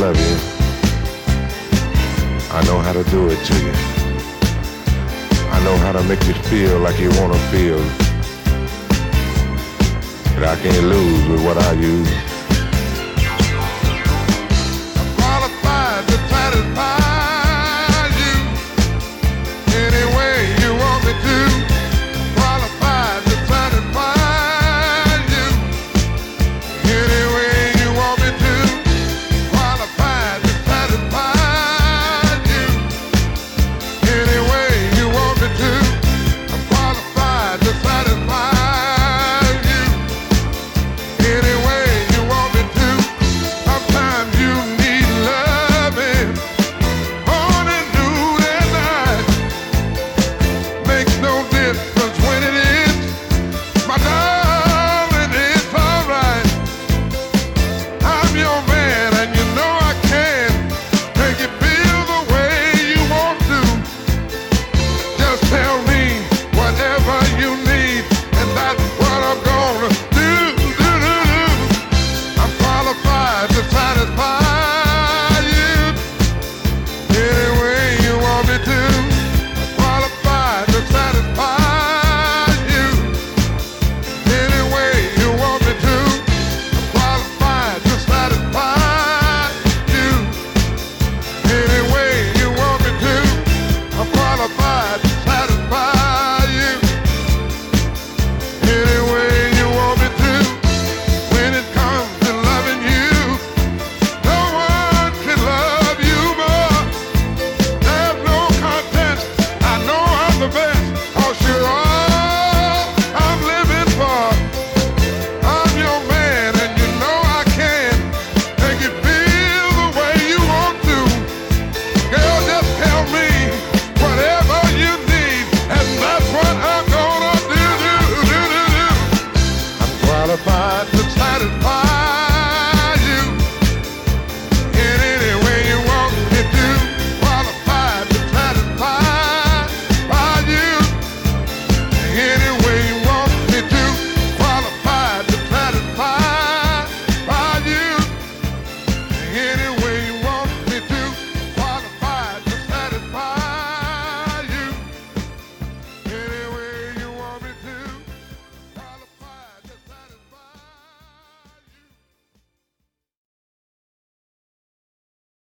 love you. I know how to do it to you. I know how to make you feel like you want to feel. But I can't lose with what I use. I'm qualified to satisfy you any way you want me to. Qualified to satisfy you any way you want me to. Qualified to satisfy you any way you want me to. I'm qualified to satisfy you any way you want me to. Sometimes you need loving morning, noon, and night. Makes no difference when it is, my darling, it's alright. I'm your man and you know I can make you feel the way you want to. Just tell me whatever you need and that's what I'm gonna do. I'm qualified to satisfy you any way you want me to. I'm qualified to satisfy you any way you want me to. I'm qualified to satisfy you any way you want me to. I'm qualified to satisfy you any way you want me to. When it comes to loving you, no one can love you more. There's no contest. I know I'm the best, 'cause you're all I'm living for. I'm your man and you know I can make you feel the way you want to. Girl, just tell me whatever you need and that's what I'm gonna do. I'm qualified to satisfy